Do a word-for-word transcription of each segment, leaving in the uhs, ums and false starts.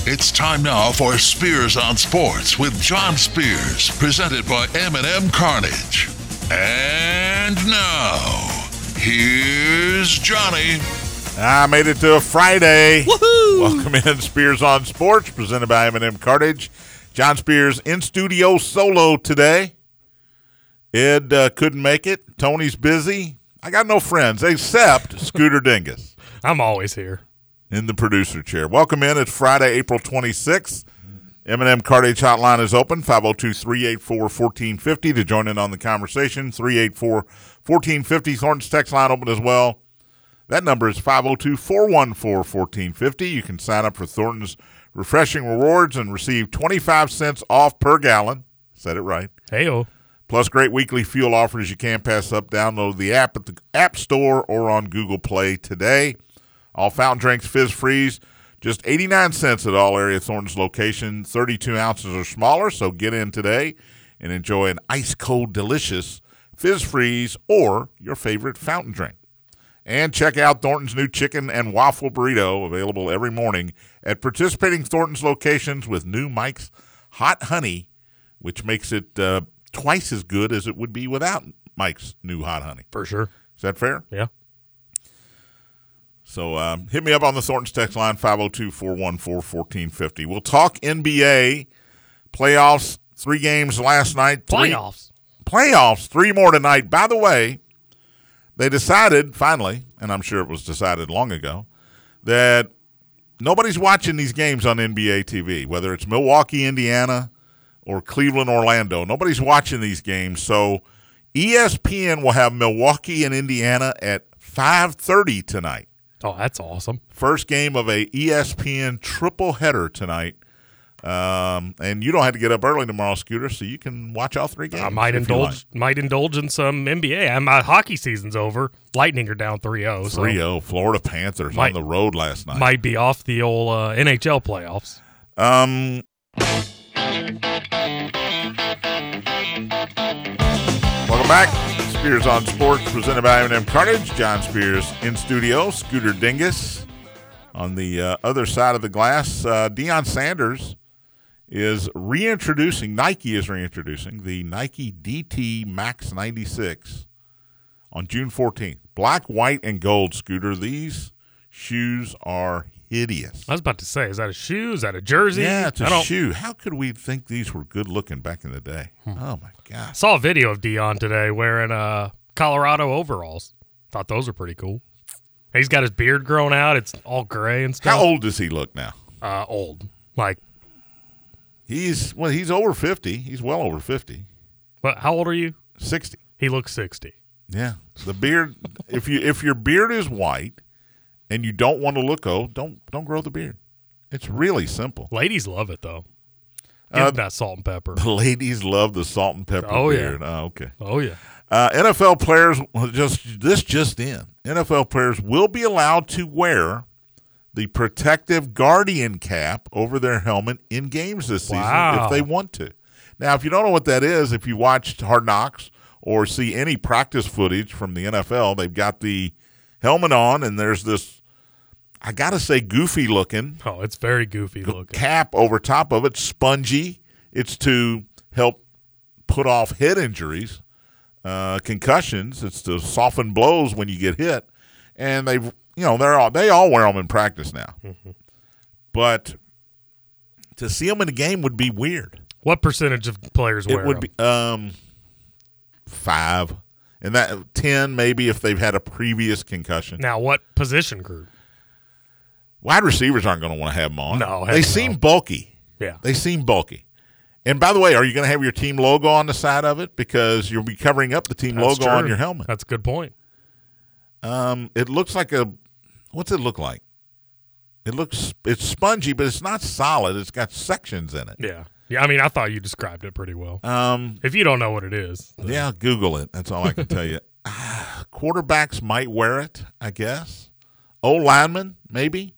It's time now for Spears on Sports with John Spears, presented by M and M Carnage. And now, here's Johnny. I made it to a Friday. Woohoo! Welcome in, Spears on Sports, presented by M and M Carnage. John Spears in studio solo today. Ed uh, couldn't make it. Tony's busy. I got no friends except Scooter Dingus. I'm always here. In the producer chair. Welcome in. It's Friday, April twenty-sixth. M and M Cartage Hotline is open, five oh two, three eight four, one four five oh to join in on the conversation, three eight four, one four five oh. Thornton's text line open as well. That number is five oh two, four one four, one four five oh. You can sign up for Thornton's Refreshing Rewards and receive twenty-five cents off per gallon. Said it right. Hey-o. Plus great weekly fuel offers you can't pass up. Download the app at the App Store or on Google Play today. All fountain drinks, Fizz Freeze, just eighty-nine cents at all area Thornton's location. thirty-two ounces or smaller, so get in today and enjoy an ice-cold, delicious Fizz Freeze or your favorite fountain drink. And check out Thornton's new chicken and waffle burrito, available every morning at participating Thornton's locations with new Mike's Hot Honey, which makes it uh, twice as good as it would be without Mike's new Hot Honey. For sure. Is that fair? Yeah. So um, hit me up on the Thornton's text line, five oh two, four one four, one four five oh. We'll talk N B A playoffs, three games last night. Three, Playoffs. Playoffs, three more tonight. By the way, they decided finally, and I'm sure it was decided long ago, that nobody's watching these games on N B A T V, whether it's Milwaukee, Indiana, or Cleveland, Orlando. Nobody's watching these games. So E S P N will have Milwaukee and Indiana at five thirty tonight. Oh, that's awesome. First game of a E S P N triple header tonight. Um, and you don't have to get up early tomorrow, Scooter, so you can watch all three games. I might indulge like. might indulge in some N B A. My hockey season's over. Lightning are down three oh. So three oh. Florida Panthers might, on the road last night. Might be off the old uh, N H L playoffs. Um, welcome back. Spears on Sports, presented by M and M Carnage. John Spears in studio. Scooter Dingus on the uh, other side of the glass. Uh, Deion Sanders is reintroducing, Nike is reintroducing the Nike D T Max ninety-six on June fourteenth. Black, white, and gold, Scooter. These shoes are hideous. I was about to say, is that a shoe? Is that a jersey? Yeah, it's a I don't... shoe. How could we think these were good looking back in the day? Hmm. Oh, my God. I saw a video of Deion today wearing uh, Colorado overalls. Thought those were pretty cool. He's got his beard grown out. It's all gray and stuff. How old does he look now? Uh, old. Like. He's, well, he's over fifty. He's well over fifty. But how old are you? sixty. He looks sixty. Yeah. The beard, if you if your beard is white and you don't want to look old, don't don't grow the beard. It's really simple. Ladies love it, though. Give uh, that salt and pepper. The ladies love the salt and pepper oh, beard. Yeah. Oh, okay. Oh, yeah. Uh, N F L players, just this just in, N F L players will be allowed to wear the protective Guardian cap over their helmet in games this season wow. if they want to. Now, if you don't know what that is, if you watched Hard Knocks or see any practice footage from the N F L, they've got the helmet on, and there's this, I got to say, goofy-looking. Oh, it's very goofy-looking. Cap over top of it, spongy. It's to help put off head injuries, uh, concussions. It's to soften blows when you get hit. And they've, you know, they're all, they all wear them in practice now. Mm-hmm. But to see them in a game would be weird. What percentage of players wear it would them? Be um five, and that ten maybe if they've had a previous concussion. Now, what position group? Wide receivers aren't going to want to have them on. No, they seem no. bulky. Yeah, they seem bulky. And by the way, are you going to have your team logo on the side of it because you'll be covering up the team That's logo true. on your helmet? That's a good point. Um, it looks like a. What's it look like? It looks it's spongy, but it's not solid. It's got sections in it. Yeah. Yeah, I mean, I thought you described it pretty well. Um, if you don't know what it is. Then. Yeah, Google it. That's all I can tell you. Uh, quarterbacks might wear it, I guess. O linemen, maybe.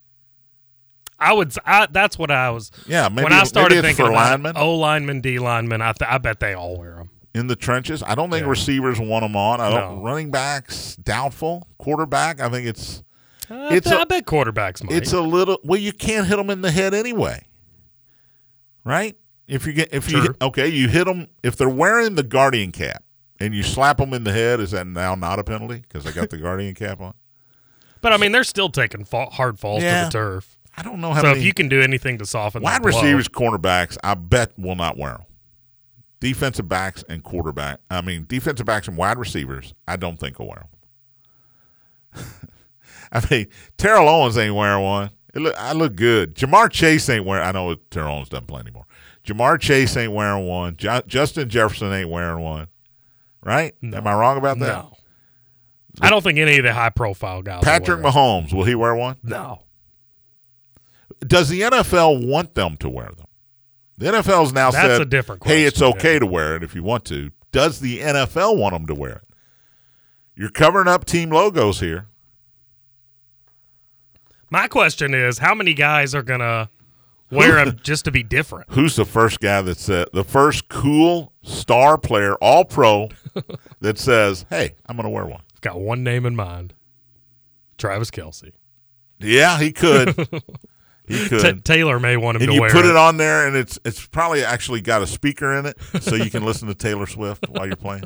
I would. I, that's what I was. Yeah, maybe when I started maybe it's thinking for about linemen. O linemen, D linemen. I, th- I bet they all wear them in the trenches. I don't think yeah. receivers want them on. I don't. No. Running backs doubtful. Quarterback, I think it's. I, It's bet, a- I bet quarterbacks might. It's a little – well, you can't hit them in the head anyway, right? If you get – if you Sure. okay, you hit them – if they're wearing the Guardian cap and you slap them in the head, is that now not a penalty because they got the Guardian cap on? but, I mean, they're still taking fa- hard falls Yeah. to the turf. I don't know how So many if you can do anything to soften wide that blow, receivers, cornerbacks, I bet will not wear them. Defensive backs and quarterback. I mean, defensive backs and wide receivers, I don't think will wear them. I mean, Terrell Owens ain't wearing one. It look, I look good. Jamar Chase ain't wearing. I know Terrell Owens doesn't play anymore. Jamar Chase ain't wearing one. Jo- Justin Jefferson ain't wearing one. Right? No. Am I wrong about that? No. I don't think any of the high-profile guys will Patrick wear it. Mahomes, will he wear one? No. Does the N F L want them to wear them? The N F L's now That's said, a different hey, it's question, okay yeah. to wear it if you want to. Does the N F L want them to wear it? You're covering up team logos here. My question is, how many guys are going to wear them just to be different? Who's the first guy that said, the first cool star player, all pro, that says, hey, I'm going to wear one? I've got one name in mind. Travis Kelce. Yeah, he could. He could. T- Taylor may want him and to you wear put it. it on there, and it's it's probably actually got a speaker in it, so you can listen to Taylor Swift while you're playing.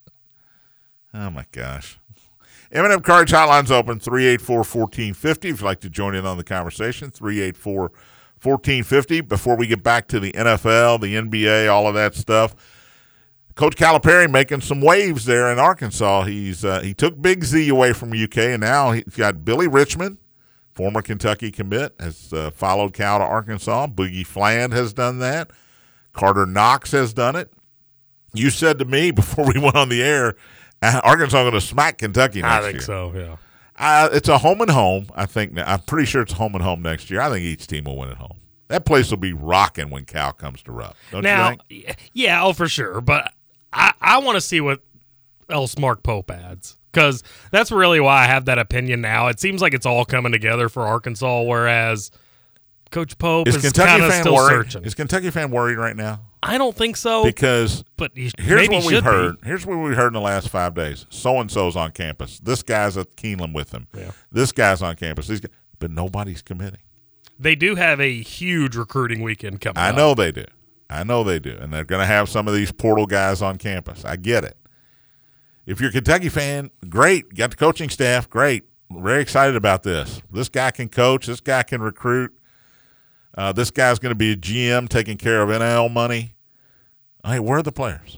Oh, my gosh. M and M Cartage Hotline's open, three eight four, one four five zero. If you'd like to join in on the conversation, three eight four, one four five zero. Before we get back to the N F L, the N B A, all of that stuff, Coach Calipari making some waves there in Arkansas. He's uh, He took Big Z away from U K, and now he's got Billy Richmond, former Kentucky commit, has uh, followed Cal to Arkansas. Boogie Fland has done that. Carter Knox has done it. You said to me before we went on the air, uh, Arkansas going to smack Kentucky next I year. think so, yeah. Uh, it's a home and home. I think. I'm pretty sure it's home and home next year. I think each team will win at home. That place will be rocking when Cal comes to Rupp. Don't Now, you think? y- yeah, oh, for sure. But I, I want to see what else Mark Pope adds, because that's really why I have that opinion now. It seems like it's all coming together for Arkansas, whereas Coach Pope Is is, Kentucky kind of fan still worried? searching. Is Kentucky fan worried right now? I don't think so, Because but he, here's maybe what should we've be. heard. Here's what we heard in the last five days. So and so's on campus. This guy's at Keeneland with him. Yeah. This guy's on campus. These guys, but nobody's committing. They do have a huge recruiting weekend coming I up. know they do. I know they do. And they're going to have some of these portal guys on campus. I get it. If you're a Kentucky fan, great. Got the coaching staff, great. Very excited about this. This guy can coach. This guy can recruit. Uh, this guy's going to be a G M taking care of N I L money. Hey, where are the players?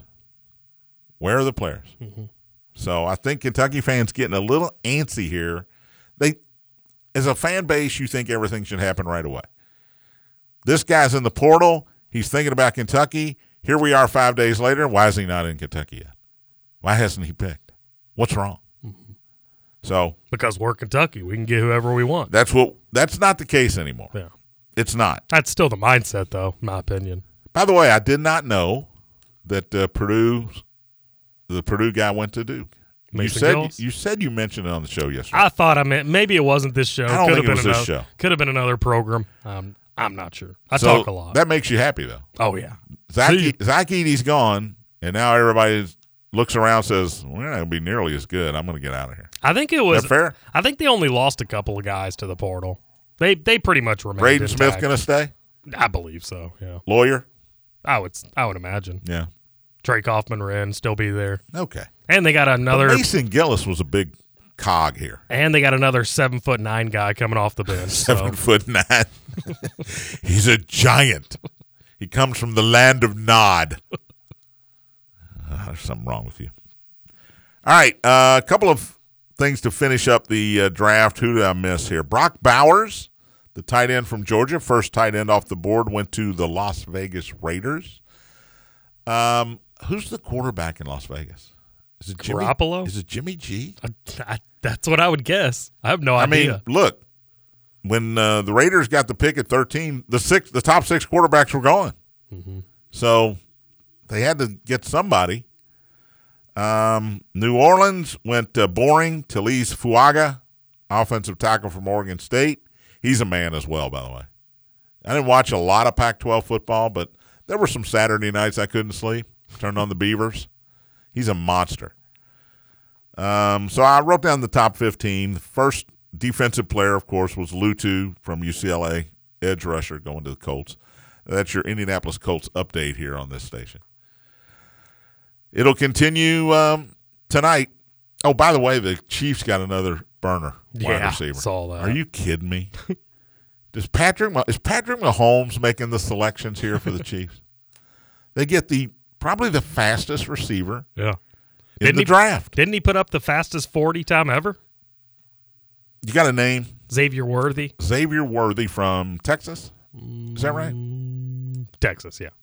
Where are the players? Mm-hmm. So I think Kentucky fans getting a little antsy here. They, as a fan base, you think everything should happen right away. This guy's in the portal. He's thinking about Kentucky. Here we are five days later. Why is he not in Kentucky yet? Why hasn't he picked? What's wrong? Mm-hmm. So Because we're Kentucky. We can get whoever we want. that's what. That's not the case anymore. Yeah. It's not. That's still the mindset, though, in my opinion. By the way, I did not know that uh, Purdue, the Purdue guy went to Duke. You Mason said Gillis? you said you mentioned it on the show yesterday. I thought I meant maybe it wasn't this show. I don't could think have it been was this another, show. Could have been another program. Um, I'm not sure. I So talk a lot. That makes you happy though. oh yeah. Zach, See? Zach Edey's gone, and now everybody looks around and says, we're not going to be nearly as good. I'm going to get out of here. I think it Is was that fair? I think they only lost a couple of guys to the portal. They they pretty much remained Braden Smith intact. going to stay? I believe so. Yeah. Lawyer? I would I would imagine. Yeah. Trey Kaufman Wren still be there, Okay. and they got another But Mason Gillis was a big cog here. and they got another seven foot nine guy coming off the bench. Seven so. foot nine. He's a giant. He comes from the land of Nod. Uh, there's something wrong with you. All right, uh, a couple of things to finish up the uh, draft. Who did I miss here? Brock Bowers, the tight end from Georgia, first tight end off the board, went to the Las Vegas Raiders. Um, who's the quarterback in Las Vegas? Is it Jimmy? Garoppolo? Is it Jimmy G? I, that's what I would guess. I have no I idea. mean, look, when uh, the Raiders got the pick at thirteen, the six, the top six quarterbacks were gone. Mm-hmm. So they had to get somebody. Um, New Orleans went uh, Boring, Talise Fuaga, offensive tackle from Oregon State. He's a man as well, by the way. I didn't watch a lot of Pac twelve football, but there were some Saturday nights I couldn't sleep. Turned on the Beavers. He's a monster. Um, so I wrote down the top fifteen. First defensive player, of course, was Lutu from U C L A, edge rusher going to the Colts. That's your Indianapolis Colts update here on this station. It'll continue um, tonight. Oh, by the way, the Chiefs got another burner wide yeah, receiver. Saw that. Are you kidding me? Does Patrick is Patrick Mahomes making the selections here for the Chiefs? They get the probably the fastest receiver Yeah. in Didn't the he- draft. Didn't he put up the fastest forty time ever? You got a name? Xavier Worthy, Xavier Worthy from Texas. Is that right? Texas, yeah.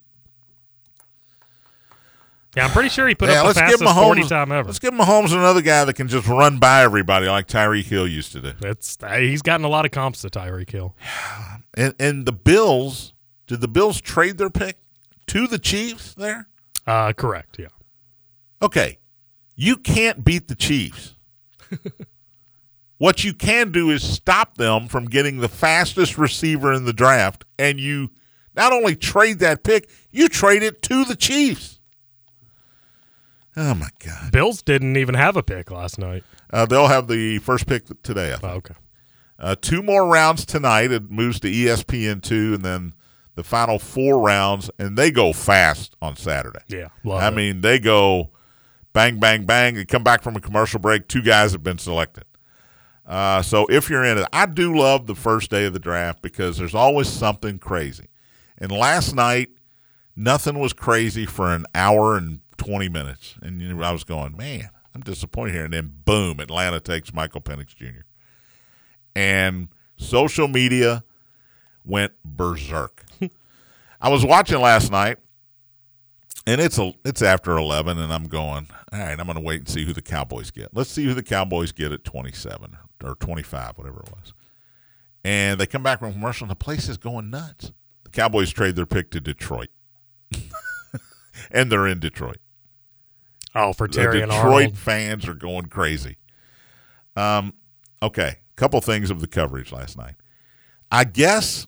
Yeah, I'm pretty sure he put Yeah, up the let's give fastest forty Mahomes. time ever. Let's give Mahomes another guy that can just run by everybody like Tyreek Hill used to do. It's uh, he's gotten a lot of comps to Tyreek Hill. And and the Bills, did the Bills trade their pick to the Chiefs there? Uh, correct, yeah. Okay, you can't beat the Chiefs. What you can do is stop them from getting the fastest receiver in the draft, and you not only trade that pick, you trade it to the Chiefs. Oh, my God. Bills didn't even have a pick last night. Uh, they'll have the first pick today, I think. Oh, okay. Uh, two more rounds tonight. It moves to E S P N two, and then the final four rounds, and they go fast on Saturday. Yeah, love I it. mean, they go bang, bang, bang. They come back from a commercial break. Two guys have been selected. Uh, so if you're in it, I do love the first day of the draft because there's always something crazy. And last night, nothing was crazy for an hour and twenty minutes. And you know, I was going, man, I'm disappointed here. And then, boom, Atlanta takes Michael Penix Junior And social media went berserk. I was watching last night, and it's a it's after eleven, and I'm going, all right, I'm going to wait and see who the Cowboys get. Let's see who the Cowboys get at twenty-seven or twenty-five, whatever it was. And they come back from commercial, and the place is going nuts. The Cowboys trade their pick to Detroit, and they're in Detroit. Oh, for Terry The and Detroit Arnold. fans are going crazy. Um, okay, couple things of the coverage last night. I guess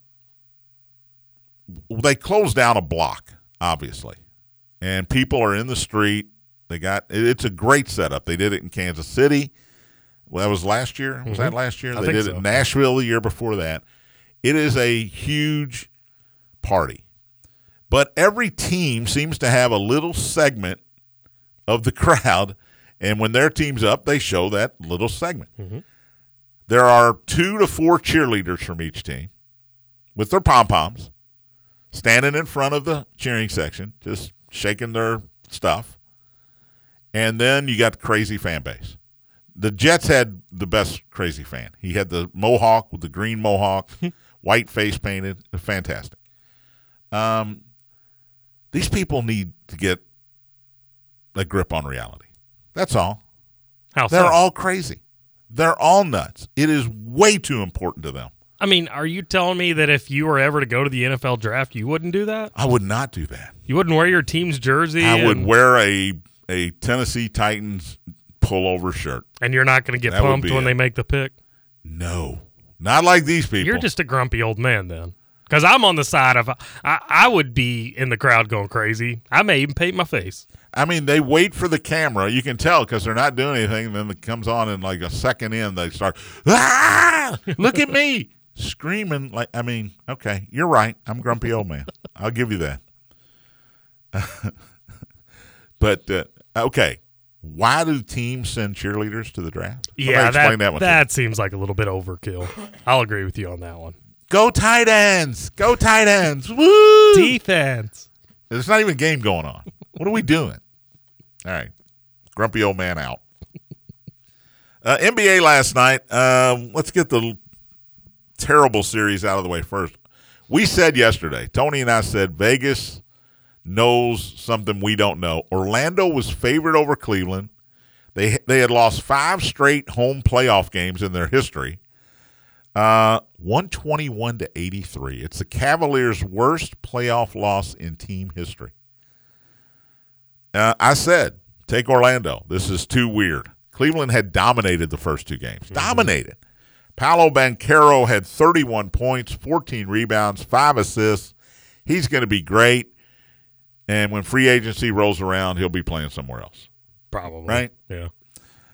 they closed down a block, obviously, and people are in the street. They got it's a great setup. They did it in Kansas City. Well, that was last year. Was Mm-hmm. that last year? I They think did so. it in Nashville the year before that. It is a huge party, but every team seems to have a little segment of the crowd, and when their team's up, they show that little segment. Mm-hmm. There are two to four cheerleaders from each team with their pom-poms standing in front of the cheering section, just shaking their stuff. And then you got the crazy fan base. The Jets had the best crazy fan. He had the mohawk with the green mohawk, white face painted. Fantastic. Um, these people need to get a grip on reality. That's all. How They're so? all crazy. They're all nuts. It is way too important to them. I mean, are you telling me that if you were ever to go to the N F L draft, you wouldn't do that? I would not do that. You wouldn't wear your team's jersey? I would and, wear a a Tennessee Titans pullover shirt. and you're not going to get That would pumped be when it. they make the pick? No, not like these people. You're just a grumpy old man then. Because I'm on the side of, I, I would be in the crowd going crazy. I may even paint my face. I mean, they wait for the camera. You can tell because they're not doing anything. And then it comes on, and like a second in, they start, ah, look at me, screaming. Like, I mean, okay, you're right. I'm a grumpy old man. I'll give you that. But uh, okay, why do teams send cheerleaders to the draft? Somebody Yeah, explain that, that, one to me. that seems like a little bit overkill. I'll agree with you on that one. Go tight ends. Go tight ends. Woo! Defense. There's not even a game going on. What are we doing? All right. Grumpy old man out. Uh, N B A last night. Um, let's get the terrible series out of the way first. We said yesterday, Tony and I said Vegas knows something we don't know. Orlando was favored over Cleveland. They they had lost five straight home playoff games in their history. Uh, one twenty-one to eighty-three. It's the Cavaliers' worst playoff loss in team history. Uh, I said, take Orlando. This is too weird. Cleveland had dominated the first two games. Mm-hmm. Dominated. Paolo Banchero had thirty-one points, fourteen rebounds, five assists. He's going to be great. And when free agency rolls around, he'll be playing somewhere else. Probably. Right? Yeah.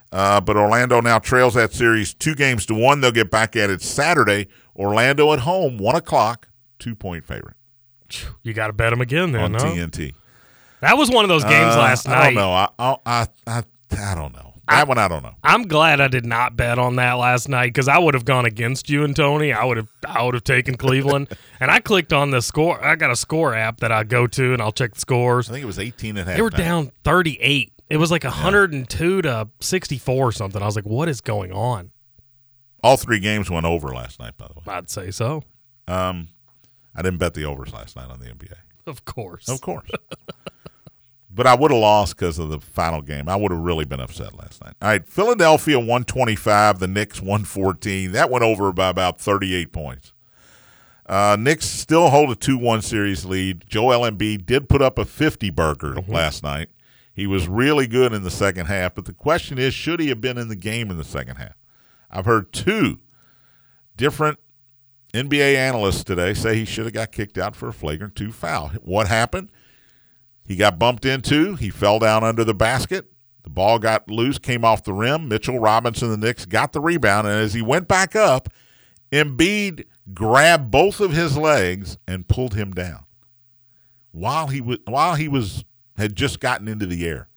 Uh, but Orlando now trails that series two games to one. They'll get back at it Saturday. Orlando at home, one o'clock, two-point favorite. You got to bet them again then, on huh? T N T. That was one of those games uh, last night. I don't know. I I I, I, I don't know. That I, one I don't know. I'm glad I did not bet on that last night because I would have gone against you and Tony. I would have I would have taken Cleveland. And I clicked on the score. I got a score app that I go to and I'll check the scores. I think it was eighteen and a half. They were down thirty-eight. It was like one hundred two yeah. to sixty-four or something. I was like, what is going on? All three games went over last night, by the way. I'd say so. Um, I didn't bet the overs last night on the N B A. Of course. Of course. But I would have lost because of the final game. I would have really been upset last night. All right, Philadelphia one twenty-five, the Knicks one fourteen. That went over by about thirty-eight points. Uh, Knicks still hold a two one series lead. Joel Embiid did put up a fifty-burger mm-hmm. last night. He was really good in the second half, but the question is, should he have been in the game in the second half? I've heard two different N B A analysts today say he should have got kicked out for a flagrant two foul. What happened? He got bumped into. He fell down under the basket. The ball got loose, came off the rim. Mitchell Robinson, the Knicks, got the rebound, and as he went back up, Embiid grabbed both of his legs and pulled him down while he was while he was had just gotten into the air.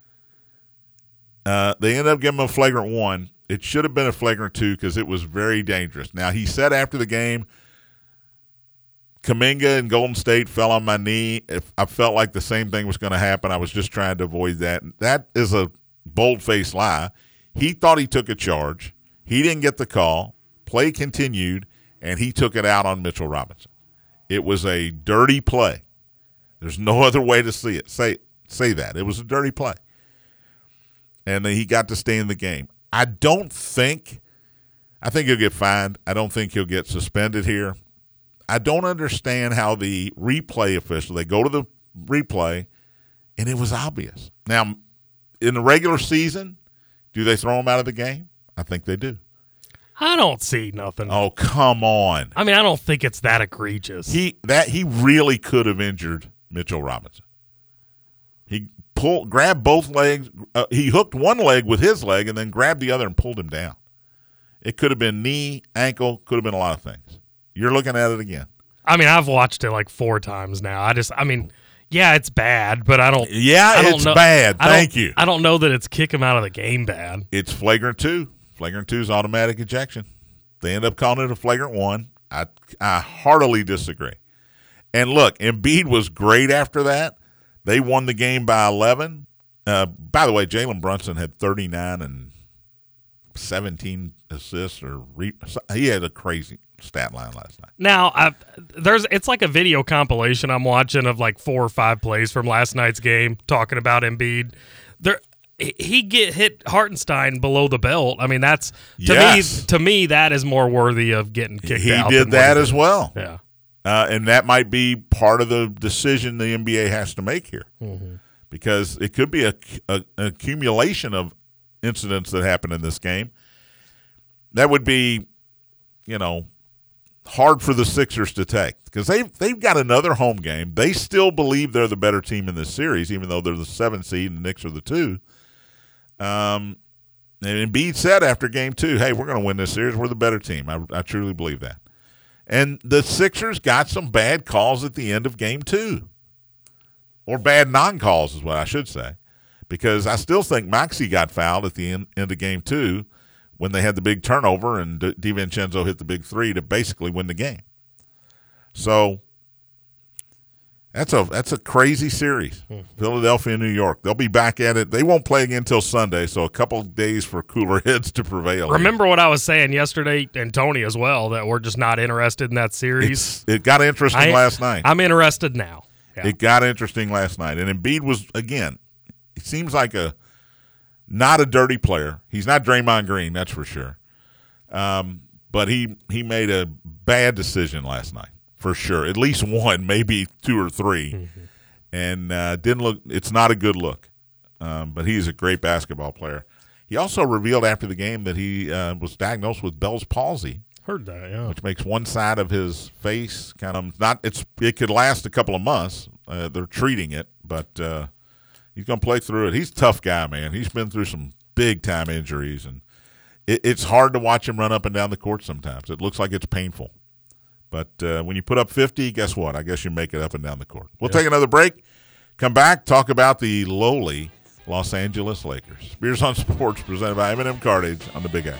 Uh, they ended up giving him a flagrant one. It should have been a flagrant two because it was very dangerous. Now, he said after the game, Kuminga and Golden State fell on my knee. If I felt like the same thing was going to happen, I was just trying to avoid that. That is a bold-faced lie. He thought he took a charge. He didn't get the call. Play continued, and he took it out on Mitchell Robinson. It was a dirty play. There's no other way to see it. Say say that. It was a dirty play. And then he got to stay in the game. I don't think – I think he'll get fined. I don't think he'll get suspended here. I don't understand how the replay official, they go to the replay, and it was obvious. Now, in the regular season, do they throw him out of the game? I think they do. I don't see nothing. Oh, come on. I mean, I don't think it's that egregious. He that he really could have injured Mitchell Robinson. He pulled, grabbed both legs. Uh, he hooked one leg with his leg and then grabbed the other and pulled him down. It could have been knee, ankle, could have been a lot of things. You're looking at it again. I mean, I've watched it like four times now. I just, I mean, yeah, it's bad, but I don't. Yeah, I don't it's know, bad. I Thank you. I don't know that it's kick him out of the game bad. It's flagrant two. Flagrant two is automatic ejection. They end up calling it a flagrant one. I I heartily disagree. And look, Embiid was great after that. They won the game by eleven. Uh, by the way, Jalen Brunson had thirty-nine and seventeen assists, or re- he had a crazy stat line last night. Now, I've, there's it's like a video compilation I'm watching of like four or five plays from last night's game talking about Embiid. There, he get hit Hartenstein below the belt. I mean, that's to yes. me. To me, that is more worthy of getting kicked he out. He did that he as did. well. Yeah, uh, and that might be part of the decision the N B A has to make here, mm-hmm. because it could be a, a, an accumulation of incidents that happen in this game. That would be, you know, hard for the Sixers to take because they've, they've got another home game. They still believe they're the better team in this series, even though they're the seventh seed and the Knicks are the two. Um, and Embiid said after game two, hey, we're going to win this series. We're the better team. I, I truly believe that. And the Sixers got some bad calls at the end of game two, or bad non-calls is what I should say, because I still think Maxey got fouled at the end, end of game two when they had the big turnover and DiVincenzo hit the big three to basically win the game. So that's a that's a crazy series. Hmm. Philadelphia and New York. They'll be back at it. They won't play again until Sunday, so a couple of days for cooler heads to prevail. Remember what I was saying yesterday, and Tony as well, that we're just not interested in that series? It's, it got interesting I, last night. I'm interested now. Yeah. It got interesting last night. And Embiid was, again, it seems like a not a dirty player. He's not Draymond Green, that's for sure. Um, but he he made a bad decision last night, for sure. At least one, maybe two or three. Mm-hmm. And uh, didn't look – it's not a good look. Um, but he's a great basketball player. He also revealed after the game that he uh, was diagnosed with Bell's palsy. Heard that, yeah. Which makes one side of his face kind of not – it's it could last a couple of months. Uh, they're treating it, but uh, he's going to play through it. He's a tough guy, man. He's been through some big-time injuries, and it, it's hard to watch him run up and down the court sometimes. It looks like it's painful. But uh, when you put up fifty, guess what? I guess you make it up and down the court. We'll yeah. take another break, come back, talk about the lowly Los Angeles Lakers. Spears on Sports, presented by M and M Cartage on the Big X.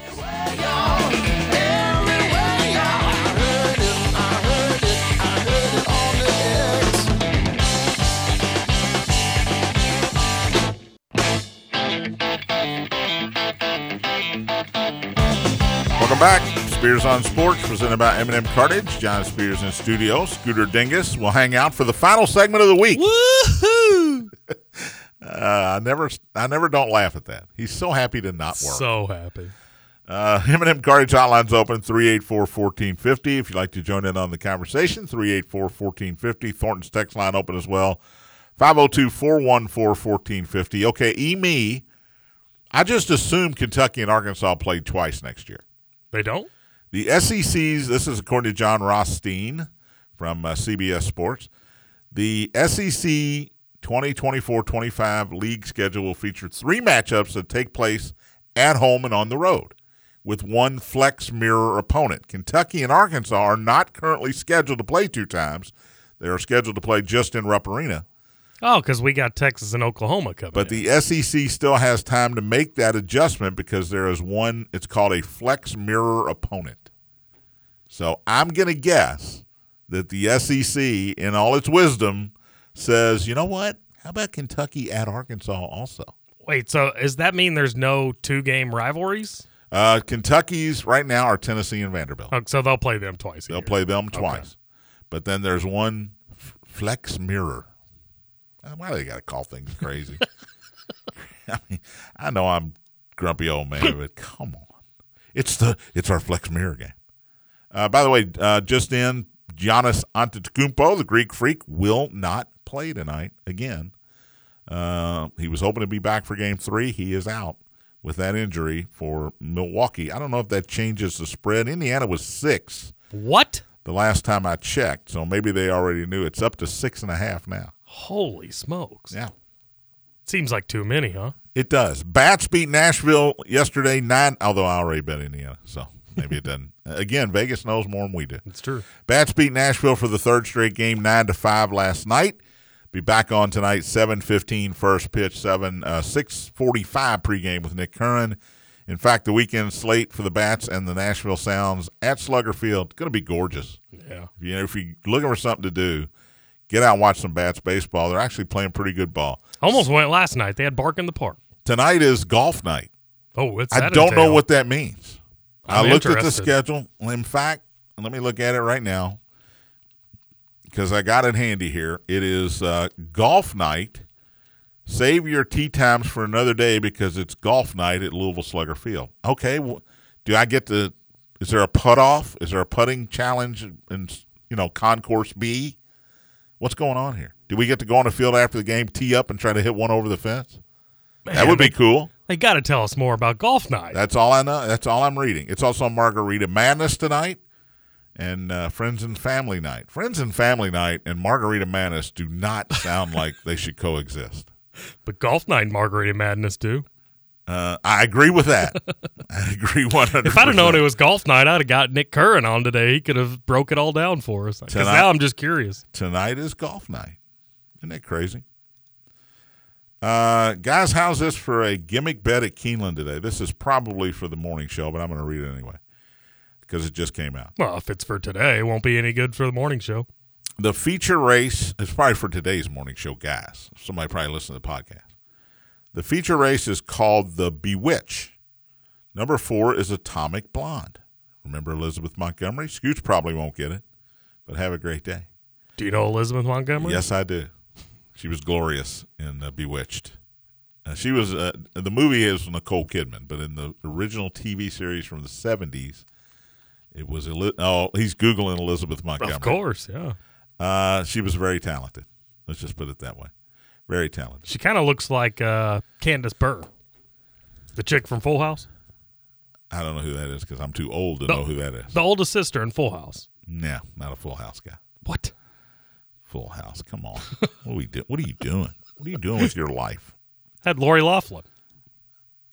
Welcome back. Spears on Sports, presented by M and M Cartage. John Spears in studio. Scooter Dingus will hang out for the final segment of the week. Woohoo! uh, I never, I never don't laugh at that. He's so happy to not work. So happy. Uh, M and M Cartage hotline's open, three eight four, one four five zero. If you'd like to join in on the conversation, three eight four, one four five zero. Thornton's text line open as well, five oh two, four one four, one four five zero. Okay, E-me, I just assumed Kentucky and Arkansas played twice next year. They don't? The S E C's, this is according to John Rothstein from uh, C B S Sports, the S E C twenty twenty-four twenty-five league schedule will feature three matchups that take place at home and on the road, with one flex mirror opponent. Kentucky and Arkansas are not currently scheduled to play two times. They are scheduled to play just in Rupp Arena. Oh, because we got Texas and Oklahoma coming But in. the S E C still has time to make that adjustment because there is one, it's called a flex mirror opponent. So I'm going to guess that the S E C, in all its wisdom, says, you know what? How about Kentucky at Arkansas also? Wait, so does that mean there's no two-game rivalries? Uh, Kentucky's right now are Tennessee and Vanderbilt. Oh, so they'll play them twice a They'll year. play them twice. Okay. But then there's one f- flex mirror. Why do they got to call things crazy? I mean, I know I'm grumpy old man, but come on. It's the it's our flex mirror game. Uh, by the way, uh, just in, Giannis Antetokounmpo, the Greek Freak, will not play tonight again. Uh, he was hoping to be back for game three. He is out with that injury for Milwaukee. I don't know if that changes the spread. Indiana was six. What? The last time I checked, so maybe they already knew. It's up to six and a half now. Holy smokes. Yeah. Seems like too many, huh? It does. Bats beat Nashville yesterday, nine, although I already bet Indiana, so maybe it doesn't. Again, Vegas knows more than we do. It's true. Bats beat Nashville for the third straight game, nine to five last night. Be back on tonight, seven fifteen first pitch, seven uh, six forty-five pregame with Nick Curran. In fact, the weekend slate for the Bats and the Nashville Sounds at Slugger Field going to be gorgeous. Yeah. You know, if you're looking for something to do, get out and watch some Bats baseball. They're actually playing pretty good ball. Almost went last night. They had Bark in the Park. Tonight is golf night. Oh, what's I that don't entail? know what that means. I'm I looked at the interested. schedule. In fact, let me look at it right now because I got it handy here. It is uh, golf night. Save your tee times for another day because it's golf night at Louisville Slugger Field. Okay, well, do I get to – is there a putt-off? Is there a putting challenge in, you know, Concourse B? What's going on here? Do we get to go on the field after the game, tee up, and try to hit one over the fence? Man, that would be they, cool. They got to tell us more about golf night. That's all I know. That's all I'm reading. It's also Margarita Madness tonight and uh, Friends and Family Night. Friends and Family Night and Margarita Madness do not sound like they should coexist. But golf night and Margarita Madness do. Uh, I agree with that. I agree one hundred percent. If I'd have known it was golf night, I'd have got Nick Curran on today. He could have broke it all down for us. Because Tonight- now I'm just curious. Tonight is golf night. Isn't that crazy? Uh, guys, how's this for a gimmick bet at Keeneland today? This is probably for the morning show, but I'm going to read it anyway because it just came out. Well, if it's for today, it won't be any good for the morning show. The feature race is probably for today's morning show, guys. Somebody probably listened to the podcast. The feature race is called the Bewitch. Number four is Atomic Blonde. Remember Elizabeth Montgomery? Scooch probably won't get it, but have a great day. Do you know Elizabeth Montgomery? Yes, I do. She was glorious in uh, Bewitched. Uh, she was uh, the movie is Nicole Kidman, but in the original T V series from the seventies, it was Eli- oh he's googling Elizabeth Montgomery. Of course, yeah. Uh, she was very talented. Let's just put it that way. Very talented. She kind of looks like uh, Candace Burr, the chick from Full House. I don't know who that is because I'm too old to The- know who that is. The oldest sister in Full House. Nah, not a Full House guy. What? Full House. Come on. What are we do? What are you doing? What are you doing with your life? Had Lori Loughlin.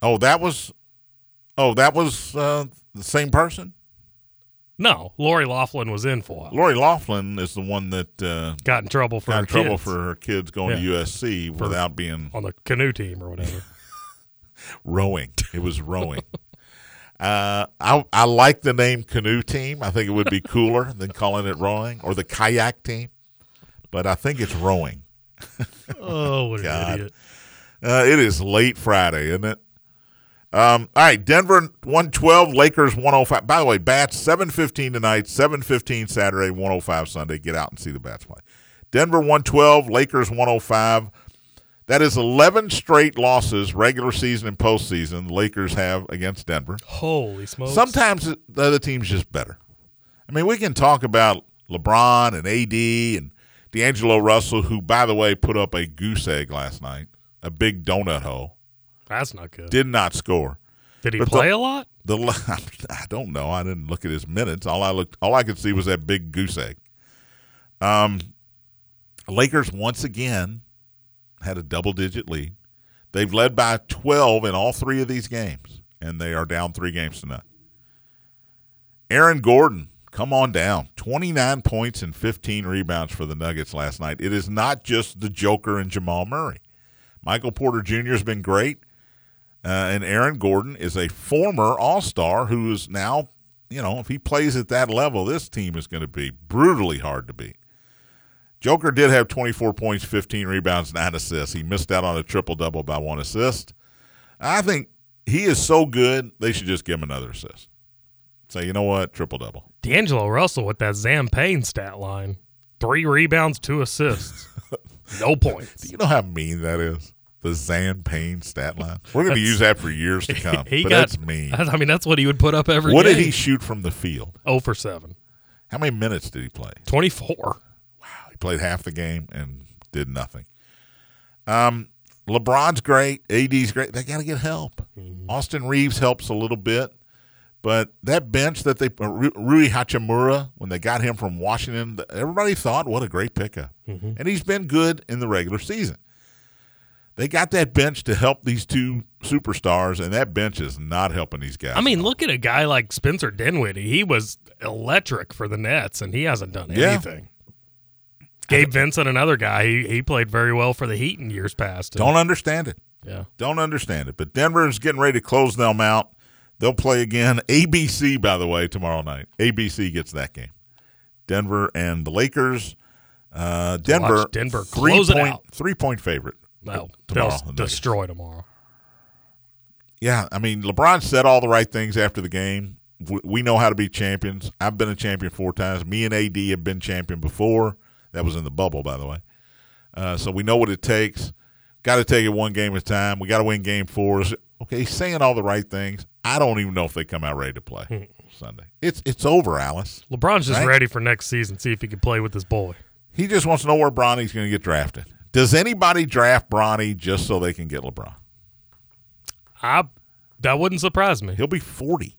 Oh, that was oh, that was uh, the same person? No, Lori Loughlin was in for it. Lori Loughlin is the one that uh, Got in trouble for got her in trouble kids for her kids going Yeah. to U S C For- without being on the canoe team or whatever. rowing. It was rowing. uh, I I like the name canoe team. I think it would be cooler than calling it rowing or the kayak team. But I think it's rowing. Oh, what an God. idiot. Uh, it is late Friday, isn't it? Um, all right, Denver one twelve, Lakers one oh five. By the way, Bats seven fifteen tonight, seven fifteen Saturday, one oh five Sunday. Get out and see the Bats play. Denver one twelve, Lakers one oh five. That is eleven straight losses, regular season and postseason, the Lakers have against Denver. Holy smokes. Sometimes the other team's just better. I mean, we can talk about LeBron and A D and D'Angelo Russell, who, by the way, put up a goose egg last night, a big donut hole. That's not good. Did not score. Did he but play the- a lot? The I don't know. I didn't look at his minutes. All I looked, all I could see was that big goose egg. Um, Lakers once again had a double-digit lead. They've led by twelve in all three of these games, and they are down three games to none. Aaron Gordon, come on down. twenty-nine points and fifteen rebounds for the Nuggets last night. It is not just the Joker and Jamal Murray. Michael Porter Junior has been great. Uh, and Aaron Gordon is a former All-Star who is now, you know, if he plays at that level, this team is going to be brutally hard to beat. Joker did have twenty-four points, fifteen rebounds, nine assists. He missed out on a triple-double by one assist. I think he is so good, they should just give him another assist. Say, you know what, triple-double. D'Angelo Russell with that Zampane stat line. Three rebounds, two assists. No points. Do you know how mean that is? The Zan Payne stat line. We're going to That's- use that for years to come. He but got- that's mean. I mean, that's what he would put up every What game. did he shoot from the field? oh for seven. How many minutes did he play? twenty-four. He played half the game and did nothing. Um, LeBron's great. A D's great. They got to get help. Mm-hmm. Austin Reeves helps a little bit. But that bench that they uh, Ru- Rui Hachimura, when they got him from Washington, everybody thought, what a great pickup. Mm-hmm. And he's been good in the regular season. They got that bench to help these two superstars, and that bench is not helping these guys. I mean, look at a guy like Spencer Dinwiddie. He was electric for the Nets, and he hasn't done Yeah. anything. Gabe Vincent, another guy, he he played very well for the Heat in years past. Don't understand it. Yeah. Don't understand it. But Denver is getting ready to close them out. They'll play again. A B C, by the way, tomorrow night. A B C gets that game. Denver and the Lakers. Uh, Denver, Watch Denver three close it point, out. Three-point favorite No, tomorrow. they'll the Nuggets. destroy tomorrow. Yeah, I mean, LeBron said all the right things after the game. W- We know how to be champions. I've been a champion four times. Me and A D have been champion before. That was in the bubble, by the way. Uh, so we know what it takes. Got to take it one game at a time. We got to win game four. Okay, he's saying all the right things. I don't even know if they come out ready to play Sunday. It's it's over, Alice. LeBron's just Right? ready for next season, see if he can play with his boy. He just wants to know where Bronny's going to get drafted. Does anybody draft Bronny just so they can get LeBron? I That wouldn't surprise me, He'll be forty.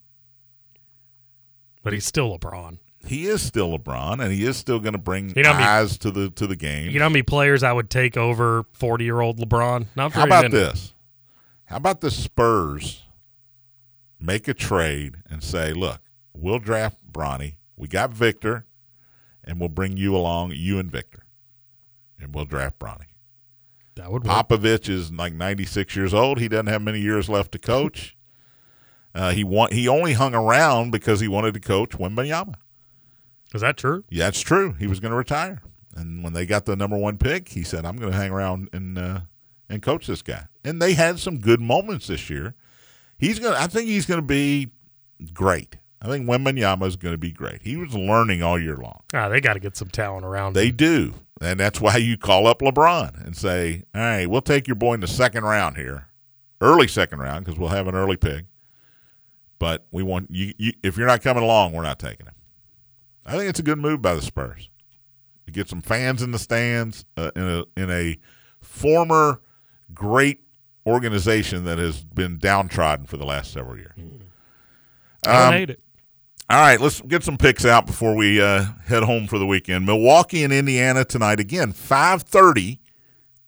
but he's still LeBron. He is still LeBron, and he is still going to bring You know, I mean- eyes to the to the game. You know how many players I would take over forty-year-old LeBron? Not How very about many. this? How about the Spurs make a trade and say, look, we'll draft Bronny. We got Victor, and we'll bring you along, you and Victor, and we'll draft Bronny. That would work. Popovich is like ninety-six years old. He doesn't have many years left to coach. Uh, he want, He only hung around because he wanted to coach Wembanyama. Is that true? Yeah, that's true. He was going to retire. And when they got the number one pick, he said, I'm going to hang around and uh, and coach this guy. And they had some good moments this year. He's going. I think he's going to be great. I think Wembanyama is going to be great. He was learning all year long. Ah, they got to get some talent around They him. do. And that's why you call up LeBron and say, all right, we'll take your boy in the second round here, early second round, because we'll have an early pick. But we want you, you. If you're not coming along, we're not taking him. I think it's a good move by the Spurs to get some fans in the stands uh, in a in a former great organization that has been downtrodden for the last several years. I don't Um, hate it. All right, let's get some picks out before we uh, head home for the weekend. Milwaukee and Indiana tonight again, five thirty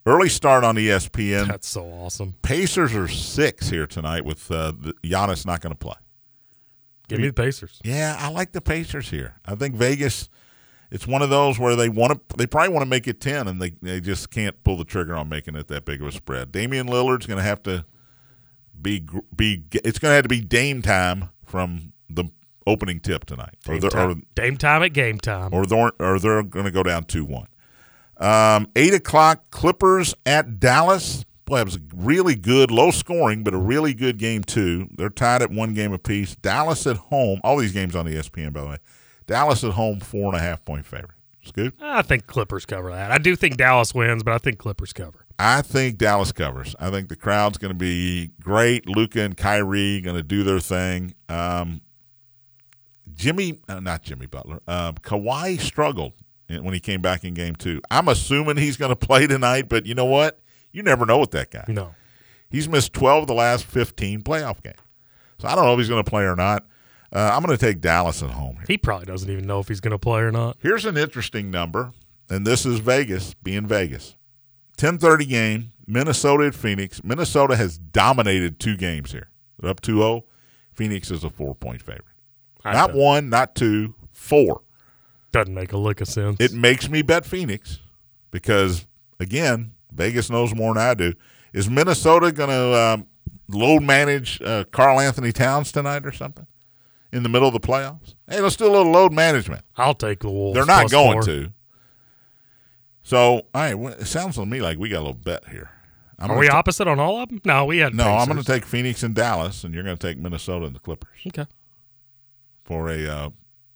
Early start on E S P N. That's so awesome. Pacers are six here tonight with uh, the, Giannis not going to play. Give me the Pacers. Yeah, I like the Pacers here. I think Vegas, it's one of those where they want to. They probably want to make it ten, and they, they just can't pull the trigger on making it that big of a spread. Damian Lillard's going to have to be be. It's going to have to be Dame time from the opening tip tonight, Dame, or the, time. or, Dame time at game time, or they're, or they're going to go down two one. Um, eight o'clock, Clippers at Dallas. Boy, it was a really good, low scoring, but a really good game, too. They're tied at one game apiece. Dallas at home. All these games on E S P N, by the way. Dallas at home, four and a half point favorite. Scoot? I think Clippers cover that. I do think Dallas wins, but I think Clippers cover. I think Dallas covers. I think the crowd's going to be great. Luka and Kyrie going to do their thing. Um, Jimmy, uh, not Jimmy Butler, uh, Kawhi struggled when he came back in game two. I'm assuming he's going to play tonight, but you know what? You never know with that guy. No. He's missed twelve of the last fifteen playoff games. So I don't know if he's going to play or not. Uh, I'm going to take Dallas at home here. He probably doesn't even know if he's going to play or not. Here's an interesting number, and this is Vegas being Vegas. ten thirty game, Minnesota at Phoenix. Minnesota has dominated two games here. They're up two oh. Phoenix is a four-point favorite. I Not bet. one, not two, four. Doesn't make a lick of sense. It makes me bet Phoenix because, again, Vegas knows more than I do. Is Minnesota going to um, load manage uh, Karl Anthony Towns tonight or something in the middle of the playoffs? Hey, let's do a little load management. I'll take the Wolves. They're not plus going four. to. So, all right, well, it sounds to me like we got a little bet here. I'm Are gonna we ta- opposite on all of them? No, we had No, I'm going Pacers. to take Phoenix and Dallas, and you're going to take Minnesota and the Clippers Okay. for a uh,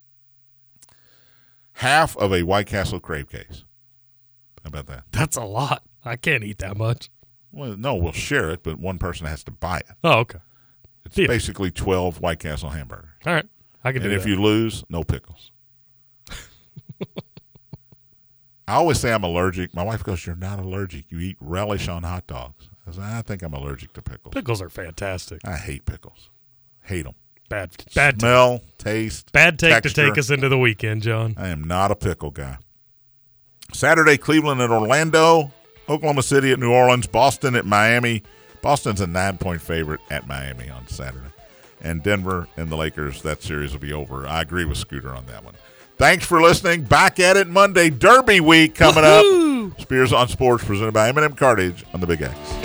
half of a White Castle crave case. How about that? That's a lot. I can't eat that much. Well, no, we'll share it, but one person has to buy it. Oh, okay. It's Deal. basically twelve White Castle hamburgers. All right. I can And do if that. you lose, no pickles. I always say I'm allergic. My wife goes, "You're not allergic. You eat relish on hot dogs." I say, "I think I'm allergic to pickles." Pickles are fantastic. I hate pickles. Hate them. Bad, bad, Smell, taste, bad take texture. to take us into the weekend, John. I am not a pickle guy. Saturday, Cleveland at Orlando, Oklahoma City at New Orleans, Boston at Miami. Boston's a nine-point favorite at Miami on Saturday. And Denver and the Lakers, that series will be over. I agree with Scooter on that one. Thanks for listening. Back at it Monday. Derby week coming Woo-hoo! up. Spears on Sports presented by M and M Cartage on the Big X.